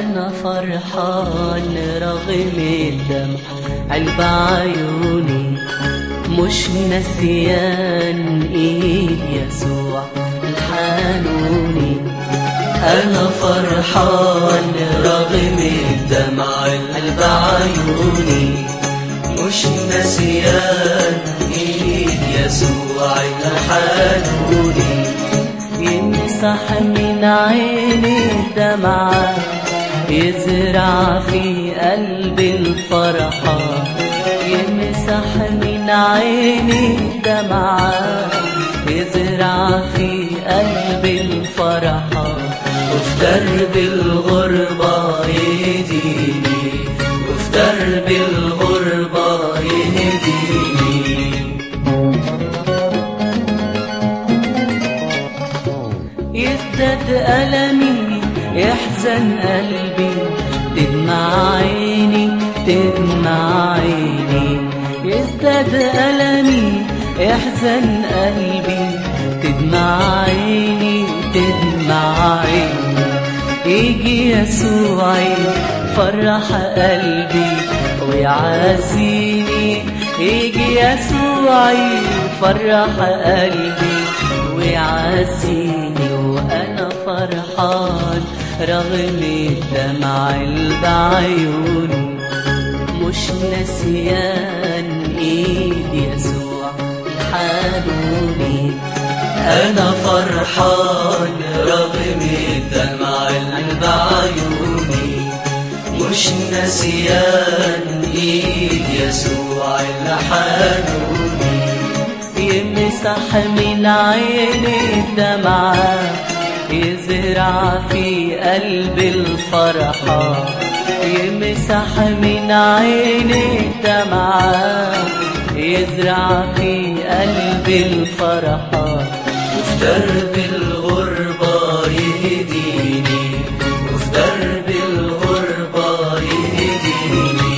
أنا فرحان رغم الدمع بعيوني، مش نسيان إيد يسوع الحنوني. أنا فرحان رغم الدمع بعيوني، مش نسيان إيد يسوع الحنوني. يمسح من عيني الدمعة، يزرع في قلبي الفرحة. يمسح من عيني الدمعة، يزرع في قلبي الفرحة. وفي درب الغربة يهديني، وفي درب الغربة يهديني. يزداد ألمي يحزن قلبي، تدمع عيني تدمع عيني. يزداد ألمي يحزن قلبي، تدمع عيني تدمع عيني. يجي يسوع فرح قلبي ويعزيني، يجي يسوع فرح قلبي ويعزيني. وأنا فرحان رغم الدمع بعيوني، مش نسيان إيد يسوع الحنوني. أنا فرحان رغم الدمع بعيوني، مش نسيان إيد يسوع الحنوني. يمسح من عيني الدمعة، يزرع في قلبي الفرحة. يمسح من عيني الدمعة، يزرع في قلبي الفرحة. وفي درب الغربة يهديني، وفي درب الغربة يهديني.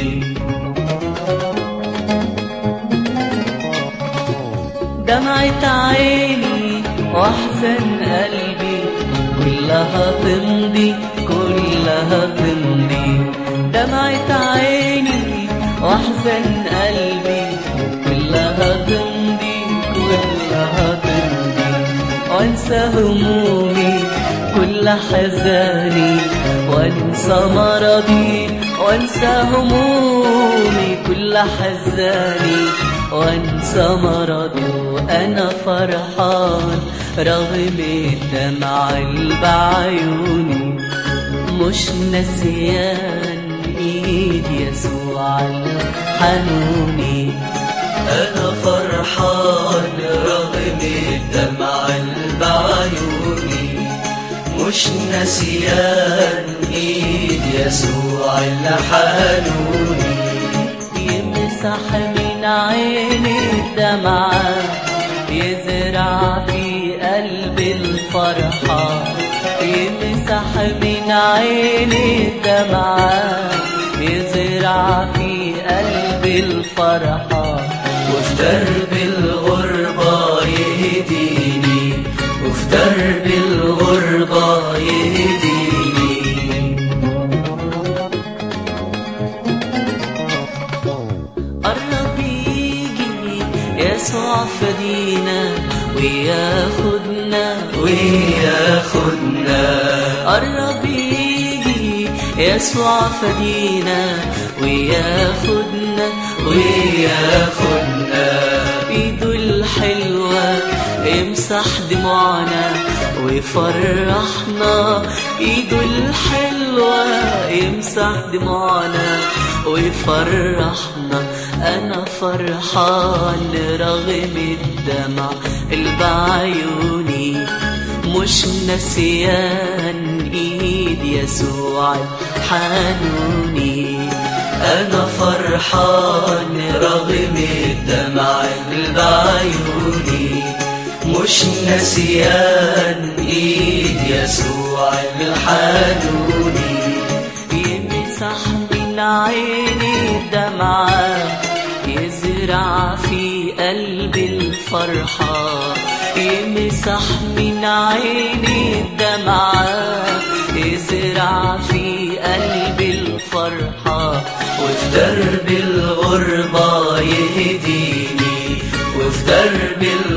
دمعة عيني واحزن قلبي، كلها تمضي كلها تمضي. دمعة عيني واحزن قلبي، كلها تمضي كلها تمضي. وانسى همومي كل حزاني، وانسى مرضي وانسى همومي كل حزاني، وانسى مرضي. وانا فرحان رغم الدمع بعيوني، مش نسيان ايد يسوع الحنوني. انا فرحان رغم الدمع بعيوني، مش نسيان ايد يسوع الحنوني. يمسح من عيني الدمعة، يزرع في قلبي الفرحة. يمسح من عيني الدمعة، يزرع في قلبي الفرحة. وفي درب الغربة يهديني، وفي درب الغربة يهديني. قرب يجي يسوع فدينا، وياخدنا وياخدنا. قرب يجي يسوع فدينا، وياخدنا وياخدنا. ايده الحلوة يمسح دموعنا ويفرحنا، ايده الحلوة يمسح دموعنا ويفرحنا. انا فرحان رغم الدمع بعيوني، مش نسيان ايد يسوع الحنوني. انا فرحان رغم الدمع بعيوني، مش نسيان ايد يسوع الحنوني. يمسح من عيني الدمعة، يزرع في قلبي الفرحة. يمسح من عيني الدمعة، يزرع في قلبي الفرحة، وفي درب الغربة يهديني، وفي درب